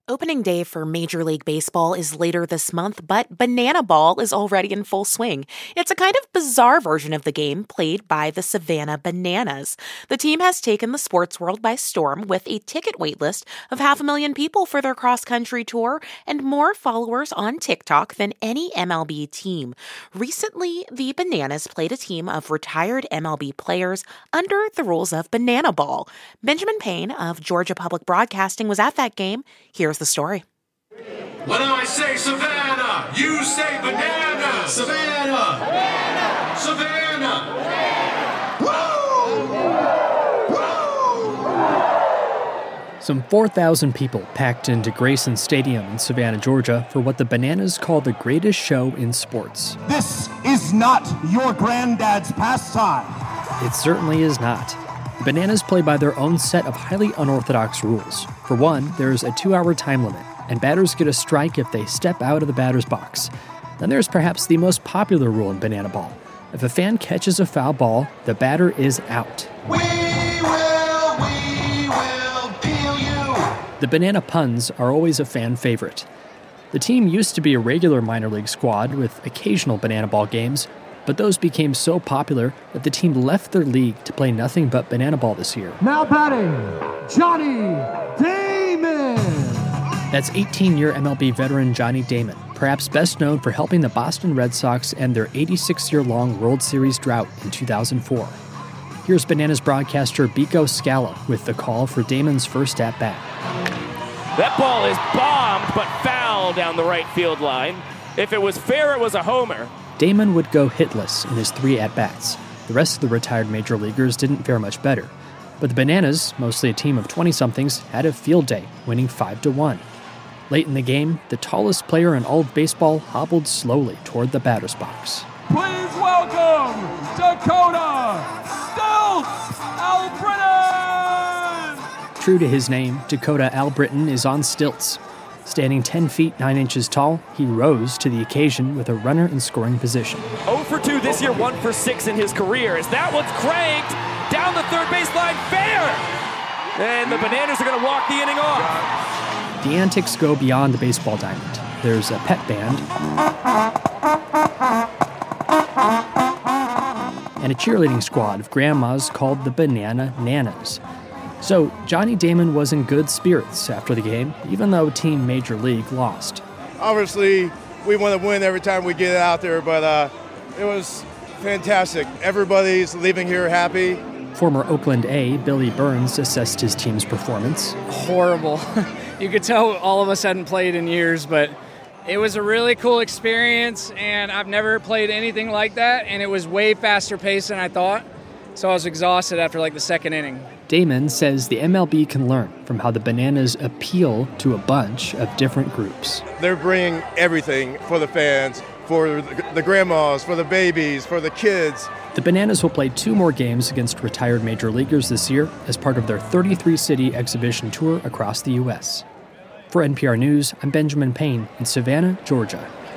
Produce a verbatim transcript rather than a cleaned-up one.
Opening day for Major League Baseball is later this month, but Banana Ball is already in full swing. It's a kind of bizarre version of the game played by the Savannah Bananas. The team has taken the sports world by storm with a ticket waitlist of half a million people for their cross-country tour and more followers on TikTok than any M L B team. Recently, the Bananas played a team of retired M L B players under the rules of Banana Ball. Benjamin Payne of Georgia Public Broadcasting was at that game. Here's the story. When I say Savannah, you say banana. Savannah. Savannah. Savannah. Woo! Some four thousand people packed into Grayson Stadium in Savannah, Georgia for what the Bananas call the greatest show in sports. This is not your granddad's pastime. It certainly is not. The Bananas play by their own set of highly unorthodox rules. For one, there's a two-hour time limit, and batters get a strike if they step out of the batter's box. Then there's perhaps the most popular rule in Banana Ball. If a fan catches a foul ball, the batter is out. We will, we will peel you. The banana puns are always a fan favorite. The team used to be a regular minor league squad with occasional Banana Ball games, but those became so popular that the team left their league to play nothing but Banana Ball this year. Now batting, Johnny Damon! That's eighteen-year M L B veteran Johnny Damon, perhaps best known for helping the Boston Red Sox end their eighty-six-year-long World Series drought in two thousand four. Here's Bananas broadcaster Biko Scala with the call for Damon's first at-bat. That ball is bombed but foul down the right field line. If it was fair, it was a homer. Damon would go hitless in his three at-bats. The rest of the retired major leaguers didn't fare much better. But the Bananas, mostly a team of twenty-somethings, had a field day, winning five to one. Late in the game, the tallest player in all of baseball hobbled slowly toward the batter's box. Please welcome Dakota Stilts Albritton! True to his name, Dakota Albritton is on stilts. Standing ten feet nine inches tall, he rose to the occasion with a runner in scoring position. oh for two this year, one for six in his career. As that one's cranked down the third baseline, fair! And the Bananas are going to walk the inning off. The antics go beyond the baseball diamond. There's a pet band and a cheerleading squad of grandmas called the Banana Nanas. So, Johnny Damon was in good spirits after the game, even though Team Major League lost. Obviously, we want to win every time we get out there, but uh, it was fantastic. Everybody's leaving here happy. Former Oakland A, Billy Burns, assessed his team's performance. Horrible. You could tell all of us hadn't played in years, but it was a really cool experience, and I've never played anything like that, and it was way faster paced than I thought, so I was exhausted after like the second inning. Damon says the M L B can learn from how the Bananas appeal to a bunch of different groups. They're bringing everything for the fans, for the grandmas, for the babies, for the kids. The Bananas will play two more games against retired major leaguers this year as part of their thirty-three city exhibition tour across the U S. For N P R News, I'm Benjamin Payne in Savannah, Georgia.